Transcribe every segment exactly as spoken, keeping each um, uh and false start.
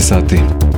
sati.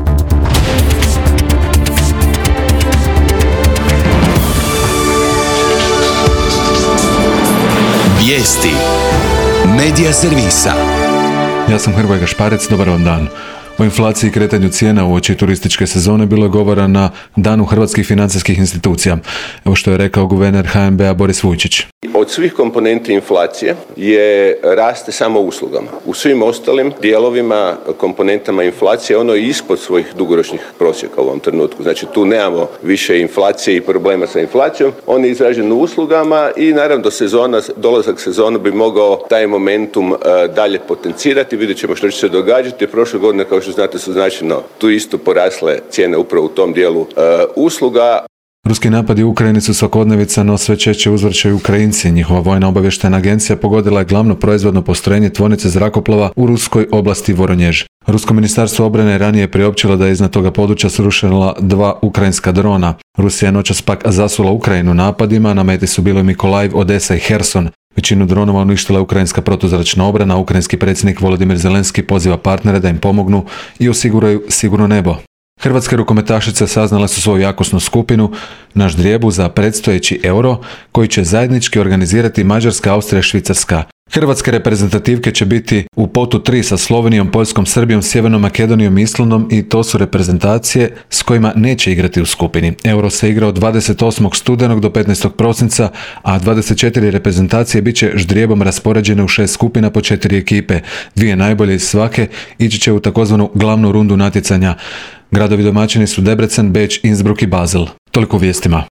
Vijesti Medija servisa. Ja sam Hrvoje Gašparec, dobar vam dan. O inflaciji i kretanju cijena uoči turističke sezone bilo je govora na Danu hrvatskih financijskih institucija. Evo što je rekao guverner H N B-a Boris Vujčić. Od svih komponenti inflacije je raste samo uslugama. U svim ostalim dijelovima, komponentama inflacije, ono je ispod svojih dugoročnih prosjeka u ovom trenutku. Znači tu nemamo više inflacije i problema sa inflacijom. On je izražen u uslugama i naravno do sezona, dolazak sezona bi mogao taj momentum uh, dalje potencirati. Vidjet ćemo što će se događati. Prošle godine, kao što znate, su značajno tu isto porasle cijene upravo u tom dijelu uh, usluga. Ruski napadi u Ukrajini su svakodnevica, no sve češće uzvrćaju Ukrajinci. Njihova vojna obavještajna agencija pogodila je glavno proizvodno postrojenje tvornice zrakoplova u ruskoj oblasti Voronjež. Rusko ministarstvo obrane je ranije priopćilo da je iznad toga područja srušila dva ukrajinska drona. Rusija je noćas pak zasula Ukrajinu napadima, na meti su bili Mikolajiv, Odesa i Herson. Većinu dronova uništila je ukrajinska protuzračna obrana, ukrajinski predsjednik Volodimir Zelenski poziva partnere da im pomognu i osiguraju sigurno nebo. Hrvatske rukometašice saznale su svoju jakosnu skupinu na ždrijebu za predstojeći Euro koji će zajednički organizirati Mađarska, Austrija i Švicarska. Hrvatske reprezentativke će biti u potu tri sa Slovenijom, Poljskom, Srbijom, Sjevernom Makedonijom i Islandom i to su reprezentacije s kojima neće igrati u skupini. Euro se igra od dvadeset osmog studenog do petnaestog prosinca, a dvadeset četiri reprezentacije bit će ždrijebom raspoređene u šest skupina po četiri ekipe. Dvije najbolje iz svake ići će u takozvanu glavnu rundu natjecanja. Gradovi domaćini su Debrecen, Beč, Innsbruck i Basel. Toliko u vijestima.